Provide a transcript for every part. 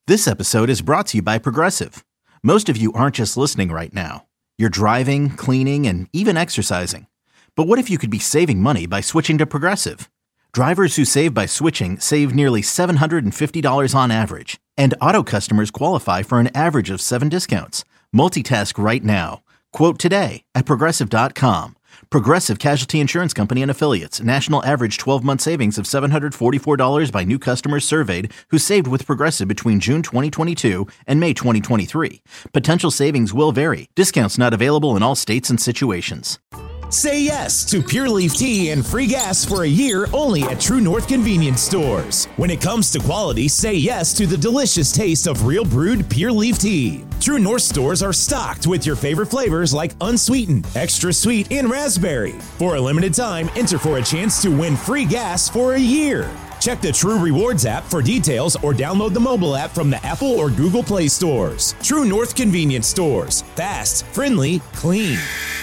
This episode is brought to you by Progressive. Most of you aren't just listening right now. You're driving, cleaning, and even exercising. But what if you could be saving money by switching to Progressive? Drivers who save by switching save nearly $750 on average. And auto customers qualify for an average of 7 discounts. Multitask right now. Quote today at Progressive.com. Progressive Casualty Insurance Company and Affiliates. National average 12-month savings of $744 by new customers surveyed who saved with Progressive between June 2022 and May 2023. Potential savings will vary. Discounts not available in all states and situations. Say yes to Pure Leaf Tea and free gas for a year only at True North Convenience Stores. When it comes to quality, say yes to the delicious taste of real brewed Pure Leaf Tea. True North stores are stocked with your favorite flavors like unsweetened, extra sweet, and raspberry. For a limited time, enter for a chance to win free gas for a year. Check the True Rewards app for details or download the mobile app from the Apple or Google Play stores. True North Convenience Stores. Fast, friendly, clean.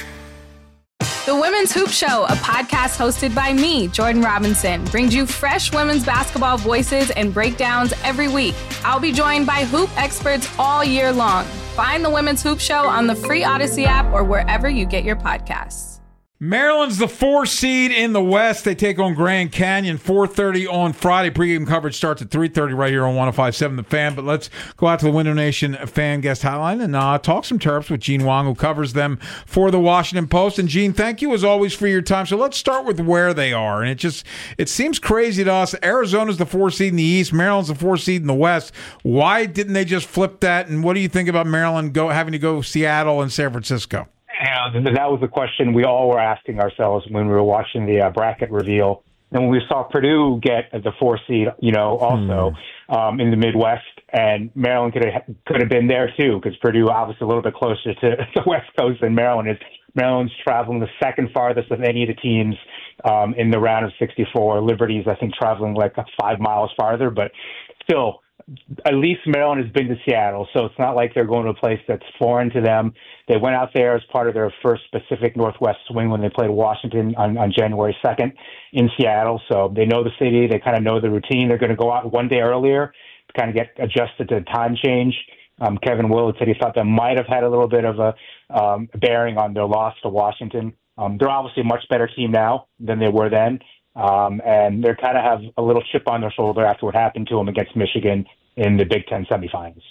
The Women's Hoop Show, a podcast hosted by me, Jordan Robinson, brings you fresh women's basketball voices and breakdowns every week. I'll be joined by hoop experts all year long. Find the Women's Hoop Show on the free Odyssey app or wherever you get your podcasts. Maryland's the 4 seed in the West. They take on Grand Canyon, 4:30 on Friday. Pre-game coverage starts at 3:30 right here on 105.7 The Fan. But let's go out to the Window Nation fan guest hotline and talk some Terps with Gene Wong, who covers them for the Washington Post. And Gene, thank you as always for your time. So let's start with where they are. And it seems crazy to us. Arizona's the 4 seed in the East. Maryland's the 4 seed in the West. Why didn't they just flip that? And what do you think about Maryland having to go Seattle and San Francisco? Yeah, that was the question we all were asking ourselves when we were watching the bracket reveal. And when we saw Purdue get the 4 seed, also in the Midwest, and Maryland could have been there too, because Purdue obviously a little bit closer to the West Coast than Maryland is. Maryland's traveling the second farthest of any of the teams in the round of 64. Liberty's, I think, traveling like 5 miles farther, but still, at least Maryland has been to Seattle, so it's not like they're going to a place that's foreign to them. They went out there as part of their first Pacific Northwest swing when they played Washington on January 2nd in Seattle, so they know the city. They kind of know the routine. They're going to go out one day earlier to kind of get adjusted to the time change. Kevin Willard said he thought that might have had a little bit of a bearing on their loss to Washington. They're obviously a much better team now than they were then. And they kind of have a little chip on their shoulder after what happened to them against Michigan in the Big Ten semifinals.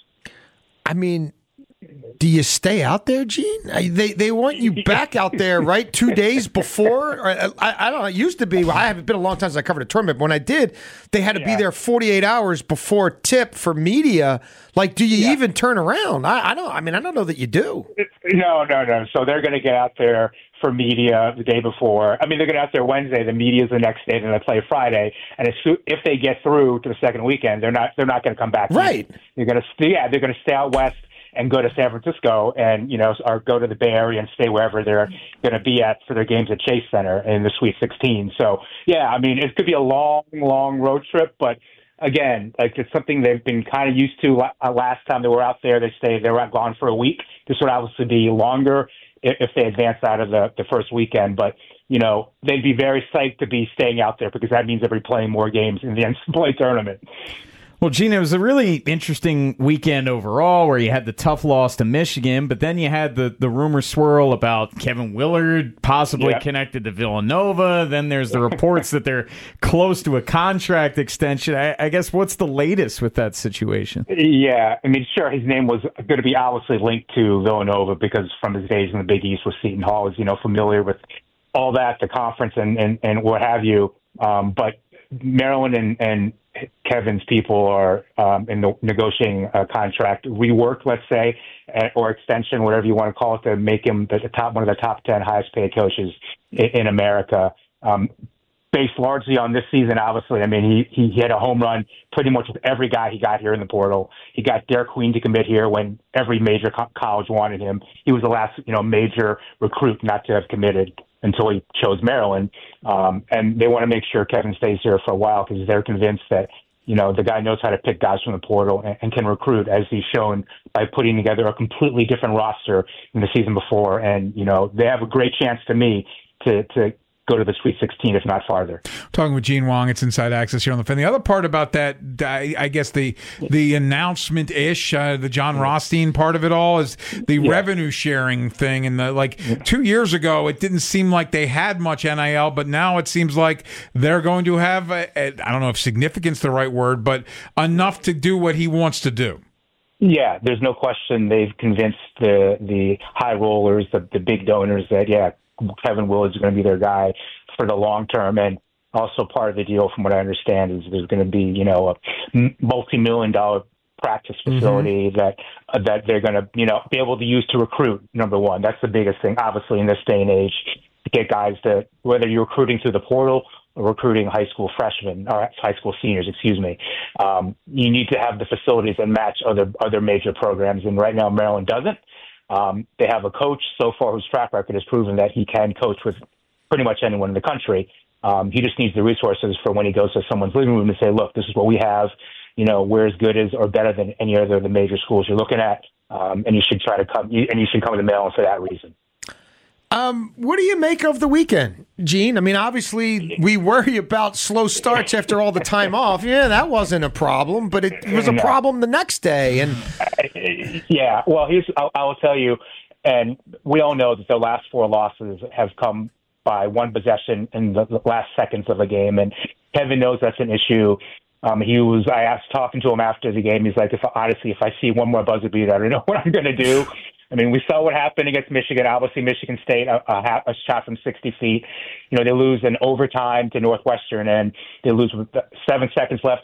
I mean, do you stay out there, Gene? They want you back out there, right? 2 days before? I don't know. It used to be. I haven't been a long time since I covered a tournament. But when I did, they had to be there 48 hours before tip for media. Like, do you even turn around? I don't know that you do. No. So they're going to get out there for media the day before. I mean, they're going to get out there Wednesday. The media's the next day. Then they play Friday. And if they get through to the second weekend, they're not going to come back. Right. They're going to stay out west and go to San Francisco and, or go to the Bay Area and stay wherever they're going to be at for their games at Chase Center in the Sweet 16. So, I mean, it could be a long, long road trip, but again, like it's something they've been kind of used to. Last time they were out there, they were gone for a week. This would obviously be longer if they advance out of the first weekend, but they'd be very psyched to be staying out there because that means they'll be playing more games in the NCAA tournament. Well, Gene, it was a really interesting weekend overall where you had the tough loss to Michigan, but then you had the rumor swirl about Kevin Willard possibly connected to Villanova. Then there's the reports that they're close to a contract extension. I guess what's the latest with that situation? Yeah, I mean, sure, his name was going to be obviously linked to Villanova because from his days in the Big East with Seton Hall is, familiar with all that, the conference and what have you. But Maryland and Kevin's people are in the negotiating a contract reworked, let's say, or extension, whatever you want to call it, to make him one of the top 10 highest paid coaches in America. Based largely on this season, obviously. I mean, he hit a home run pretty much with every guy he got here in the portal. He got Derek Queen to commit here when every major college wanted him. He was the last, major recruit not to have committed until he chose Maryland. And they want to make sure Kevin stays here for a while because they're convinced that, the guy knows how to pick guys from the portal and can recruit, as he's shown by putting together a completely different roster than the season before. And, they have a great chance to me to go to the Sweet 16, if not farther. Talking with Gene Wong, it's Inside Access here on the Fan. The other part about that, I guess the announcement-ish, the John Rothstein part of it all is the revenue sharing thing. And 2 years ago, it didn't seem like they had much NIL, but now it seems like they're going to have, I don't know if significance is the right word, but enough to do what he wants to do. Yeah, there's no question they've convinced the high rollers, the big donors that, Kevin Willard's going to be their guy for the long term. And also part of the deal, from what I understand, is there's going to be, a multi-million-dollar practice facility that they're going to, be able to use to recruit, number one. That's the biggest thing, obviously, in this day and age, to get guys to, whether you're recruiting through the portal or recruiting high school freshmen or high school seniors, you need to have the facilities that match other major programs. And right now, Maryland doesn't. They have a coach so far whose track record has proven that he can coach with pretty much anyone in the country. He just needs the resources for when he goes to someone's living room and say, look, this is what we have. We're as good as or better than any other of the major schools you're looking at. And you should come to Maryland for that reason. What do you make of the weekend, Gene? I mean, obviously, we worry about slow starts after all the time off. Yeah, that wasn't a problem, but it was a problem the next day. And well, I will tell you, and we all know that the last 4 losses have come by one possession in the last seconds of a game, and Kevin knows that's an issue. I asked, talking to him after the game, he's like, if I see one more buzzer beater, I don't know what I'm going to do. I mean, we saw what happened against Michigan. Obviously, Michigan State, a shot from 60 feet. They lose in overtime to Northwestern, and they lose with 7 seconds left to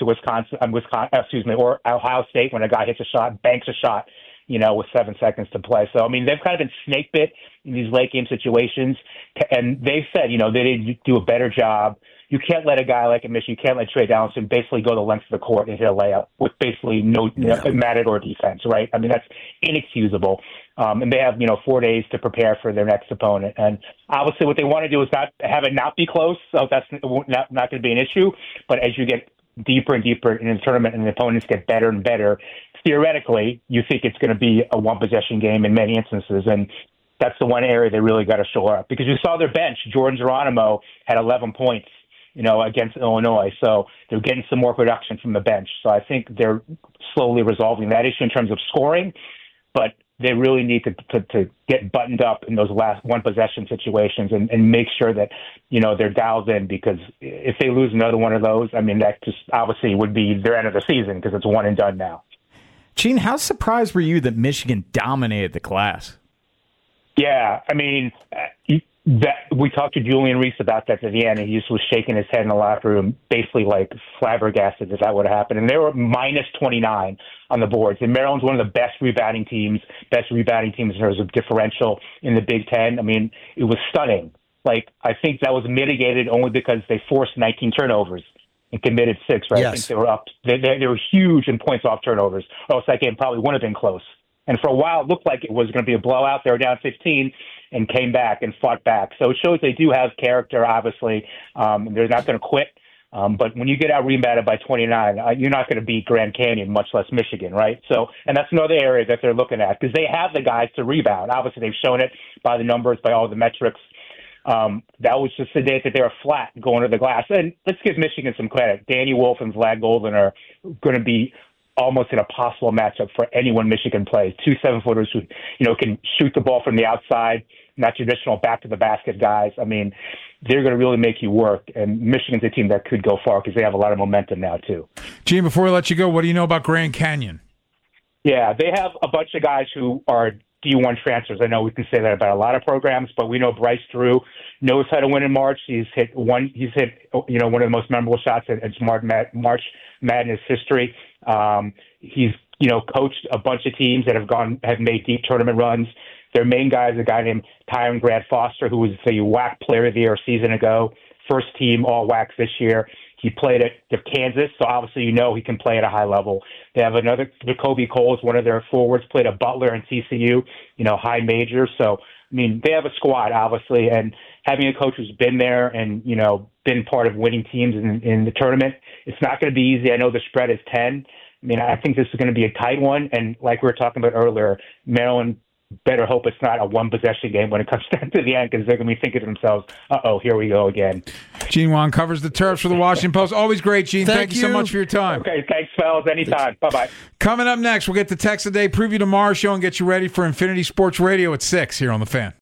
or Ohio State when a guy hits a shot, banks a shot, with 7 seconds to play. So, I mean, they've kind of been snake bit in these late game situations, and they've said, they didn't do a better job. You can't let a guy like a Michigan, you can't let Trey Donaldson basically go the length of the court and hit a layup with basically no Matador defense, right? I mean, that's inexcusable. And they have, 4 days to prepare for their next opponent. And obviously what they want to do is not have it not be close, so that's not going to be an issue. But as you get deeper and deeper in the tournament and the opponents get better and better, theoretically, you think it's going to be a one-possession game in many instances. And that's the one area they really got to shore up. Because you saw their bench. Jordan Geronimo had 11 points. Against Illinois. So they're getting some more production from the bench. So I think they're slowly resolving that issue in terms of scoring, but they really need to get buttoned up in those last one possession situations and make sure that, they're dialed in, because if they lose another one of those, I mean, that just obviously would be their end of the season, because it's one and done now. Gene, how surprised were you that Michigan dominated the class? Yeah, I mean, we talked to Julian Reese about that at the end, and he just was shaking his head in the locker room, basically like flabbergasted that would have happened. And they were minus 29 on the boards. And Maryland's one of the best rebounding teams in terms of differential in the Big Ten. I mean, it was stunning. Like, I think that was mitigated only because they forced 19 turnovers and committed 6, right? Yes. I think they were up. They were huge in points off turnovers, or else that game probably wouldn't have been close. And for a while, it looked like it was going to be a blowout. They were down 15 and came back and fought back. So it shows they do have character, obviously. They're not going to quit. But when you get out rebounded by 29, you're not going to beat Grand Canyon, much less Michigan, right? So, and that's another area that they're looking at, because they have the guys to rebound. Obviously, they've shown it by the numbers, by all the metrics. That was just the day that they were flat going to the glass. And let's give Michigan some credit. Danny Wolf and Vlad Golden are going to be almost an impossible matchup for anyone Michigan plays. 2 7-footers who, can shoot the ball from the outside, not traditional back to the basket guys. I mean, they're going to really make you work. And Michigan's a team that could go far because they have a lot of momentum now too. Gene, before we let you go, what do you know about Grand Canyon? Yeah, they have a bunch of guys who are D1 transfers. I know we can say that about a lot of programs, but we know Bryce Drew knows how to win in March. He's hit one of the most memorable shots in March Madness history. He's coached a bunch of teams that have made deep tournament runs. Their main guy is a guy named Tyron Grant Foster, who was the WAC Player of the Year a season ago, first team all WAC this year. He played at Kansas, so obviously he can play at a high level. They have another, Jacoby Coles, one of their forwards, played at Butler and TCU, high major. So, I mean, they have a squad, obviously, and having a coach who's been there and, been part of winning teams in the tournament, it's not going to be easy. I know the spread is 10. I mean, I think this is going to be a tight one. And like we were talking about earlier, Maryland better hope it's not a one-possession game when it comes down to the end, because they're going to be thinking to themselves, uh-oh, here we go again. Gene Wan covers the Terps for the Washington Post. Always great, Gene. Thank you so much for your time. Okay, thanks, fellas. Anytime. Bye-bye. Coming up next, we'll get the Text of the Day preview tomorrow show and get you ready for Infinity Sports Radio at 6 here on The Fan.